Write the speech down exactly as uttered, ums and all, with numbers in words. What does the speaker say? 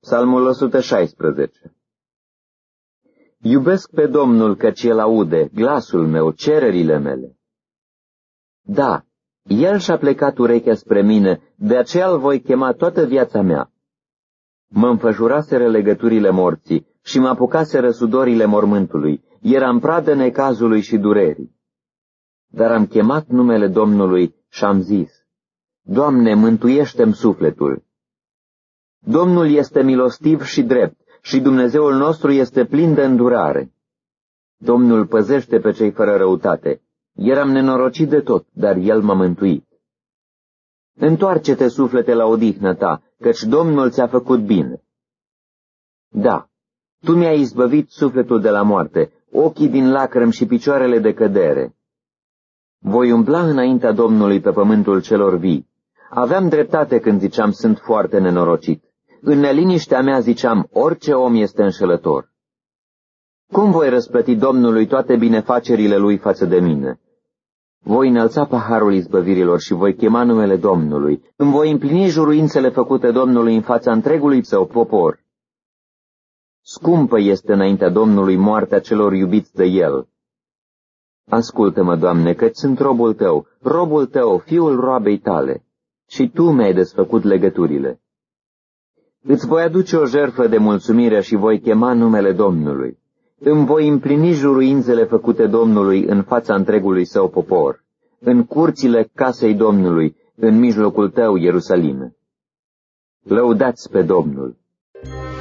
Psalmul o sută șaisprezece. Iubesc pe Domnul, căci El aude glasul meu, cererile mele. Da, El și-a plecat urechea spre mine, de aceea îl voi chema toată viața mea. Mă înfășuraseră legăturile morții și mă apucaseră sudorile mormântului, eram pradă necazului și durerii. Dar am chemat numele Domnului și am zis: Doamne, mântuiește-mi sufletul. Domnul este milostiv și drept și Dumnezeul nostru este plin de îndurare. Domnul păzește pe cei fără răutate. Eram nenorocit de tot, dar El m-a mântuit. Întoarce-te, suflete, la odihnă ta, căci Domnul ți-a făcut bine. Da, tu mi-ai izbăvit sufletul de la moarte, ochii din lacrimi și picioarele de cădere. Voi umbla înaintea Domnului pe pământul celor vii. Aveam dreptate când ziceam: sunt foarte nenorocit. În neliniștea mea ziceam: orice om este înșelător. Cum voi răsplăti Domnului toate binefacerile Lui față de mine? Voi înălța paharul izbăvirilor și voi chema numele Domnului. Îmi voi împlini juruințele făcute Domnului în fața întregului său popor. Scumpă este înaintea Domnului moartea celor iubiți de El. Ascultă-mă, Doamne, căci sunt robul Tău, robul Tău, fiul roabei Tale, și Tu mi-ai desfăcut legăturile. Îți voi aduce o jertfă de mulțumire și voi chema numele Domnului. Îmi voi împlini juruințele făcute Domnului în fața întregului său popor, în curțile casei Domnului, în mijlocul Tău, Ierusalime. Lăudați pe Domnul!